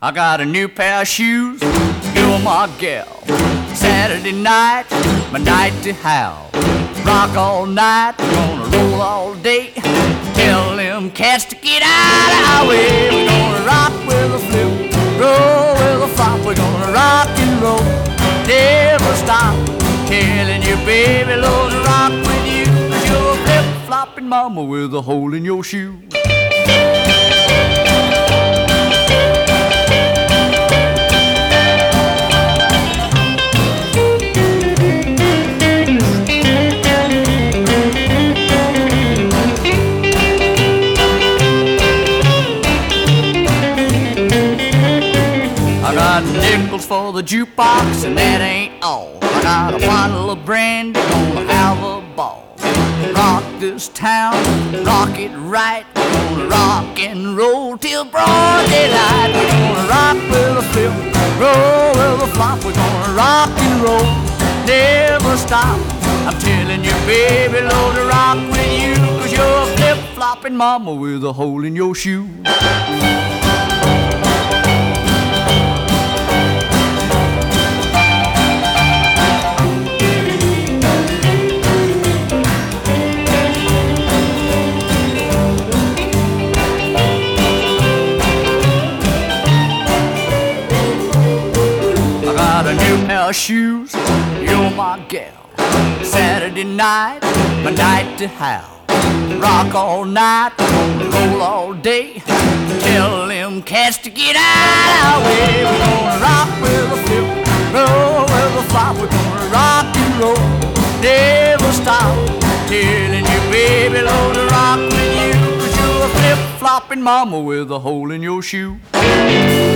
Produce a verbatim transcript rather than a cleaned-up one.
I got a new pair of shoes, you're my gal. Saturday night, my night to howl. Rock all night, gonna roll all day. Tell them cats to get out of our way. We're gonna rock with a flip, roll with a flop. We're gonna rock and roll, never stop. Telling you, baby, Lord, to rock with you. Cause you're a flip-flopping mama with a hole in your shoe. I got nickels for the jukebox, and that ain't all. I got a bottle of brandy, gonna have a ball. Rock this town, rock it right. Gonna rock and roll till broad daylight. We're gonna rock with a flip, roll with a flop. We're gonna rock and roll, never stop. I'm telling you, baby, Lord, to rock with you. Cause you're a flip-flopping mama with a hole in your shoe. Got a new pair of shoes, you're my gal. Saturday night, my night to howl. Rock all night, roll all day. Tell them cats to get out of our way. We're gonna rock with a flip, roll with a flop. We're gonna rock and roll, never stop. Telling you, baby, Lord, to rock with you. Cause you're a flip-flopping mama with a hole in your shoe.